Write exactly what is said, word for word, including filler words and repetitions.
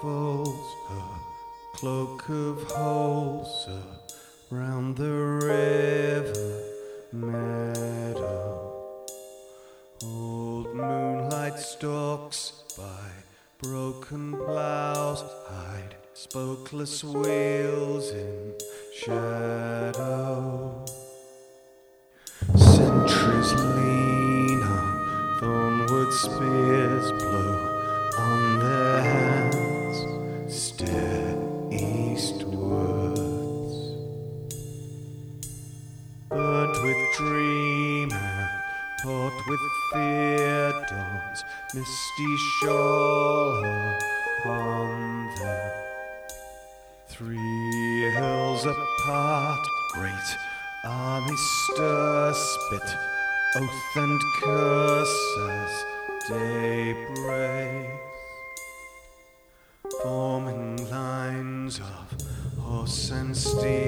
folds her cloak of holes around the river meadow. Old moonlight stalks by broken plows, hide spokeless wheels in shadow. Sentries lean on thornwood spears, blow on their hands, stare eastwards. Burnt with dream and taut with fear, dawn's misty shawl upon them. Three hills apart, great armies stir, spit oath and curse as day breaks, forming lines of horse and steed.